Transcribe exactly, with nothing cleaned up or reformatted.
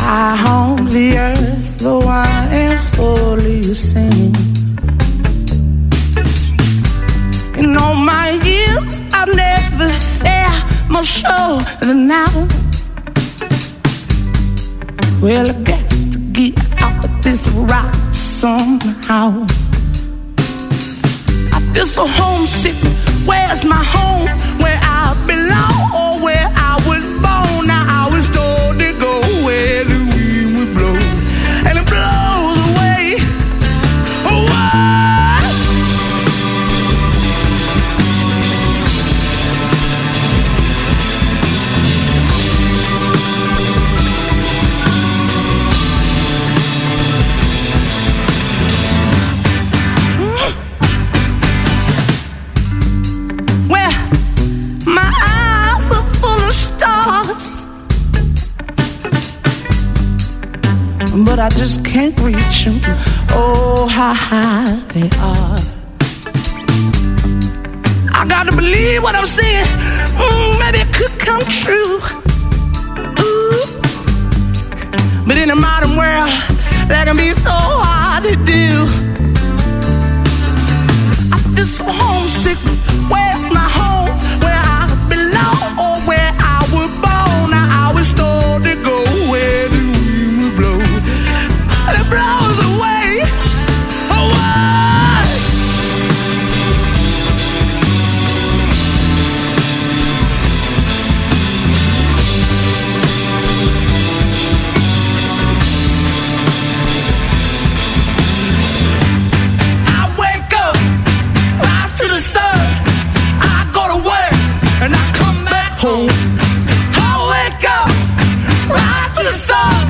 high on the earth, though I am fully singing. In all my years, I've never felt more sure than now. Well, I got to get out of this rock somehow. I feel so homesick. Where's my home? Where I belong, or where I was born? Now I was told to go where the wind would blow, and it blows away. Oh, what? Well, my eyes are full of stars, but I just can't reach them. Oh, how high they are. I gotta believe what I'm seeing. Mm, maybe it could come true. Ooh. But in a modern world, that can be so hard to do. I feel so homesick. Where's my home? Where I belong, or where I was born? Now I was told to go where the wind will blow, and it blows away. Oh, what? I wake up, rise to the sun. I go to work and I come back home. I wake up, rise to the sun.